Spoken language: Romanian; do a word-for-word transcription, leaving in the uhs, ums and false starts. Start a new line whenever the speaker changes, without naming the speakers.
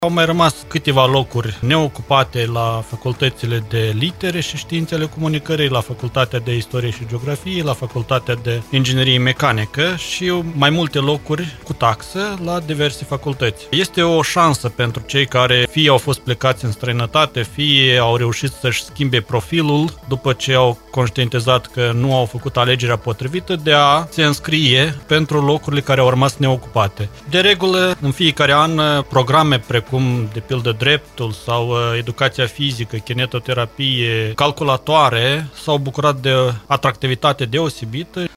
Au mai rămas câteva locuri neocupate la facultățile de litere și științe ale comunicării, la facultatea de istorie și geografie, la facultatea de inginerie mecanică și mai multe locuri cu taxă la diverse facultăți. Este o șansă pentru cei care fie au fost plecați în străinătate, fie au reușit să-și schimbe profilul după ce au conștientizat că nu au făcut alegerea potrivită, de a se înscrie pentru locurile care au rămas neocupate. De regulă, în fiecare an, programe precum cum de pildă dreptul sau uh, educația fizică, kinetoterapie, calculatoare s-au bucurat de atractivitate deosebită.